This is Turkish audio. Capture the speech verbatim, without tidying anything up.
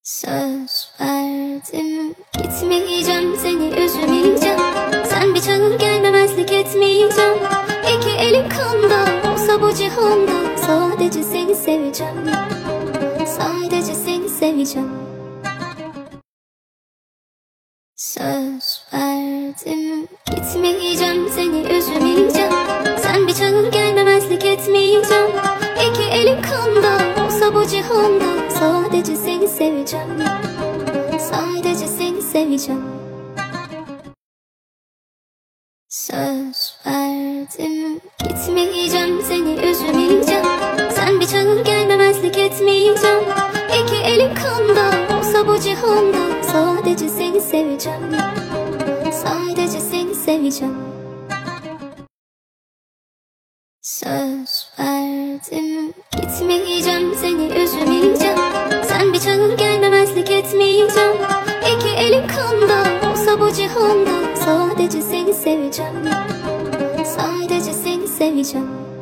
Söz verdim, gitmeyeceğim, seni üzmeyeceğim. Sen bir çağır, gelmemezlik etmeyeceğim. İki elim kanda olsa bu cihanda, sadece seni seveceğim. Sadece seni seveceğim. Söz verdim, gitmeyeceğim, seni üzmeyeceğim. Sen bir çağır, gelmemezlik etmeyeceğim. İki elim kanda olsa bu cihanda, sadece seni seveceğim. Sadece seni seveceğim. Söz verdim, gitmeyeceğim, seni üzmeyeceğim. Sen bir çağır, gelmemezlik etmeyeceğim. İki elim kanda olsa bu cihanda, sadece seni seveceğim. Sadece seni seveceğim. Söz verdim, gitmeyeceğim, seni üzmeyeceğim. Sen bir çağır, gelmemezlik etmeyeceğim. İki elim kanda olsa bu cihanda, sadece seni seveceğim. Sadece seni seveceğim.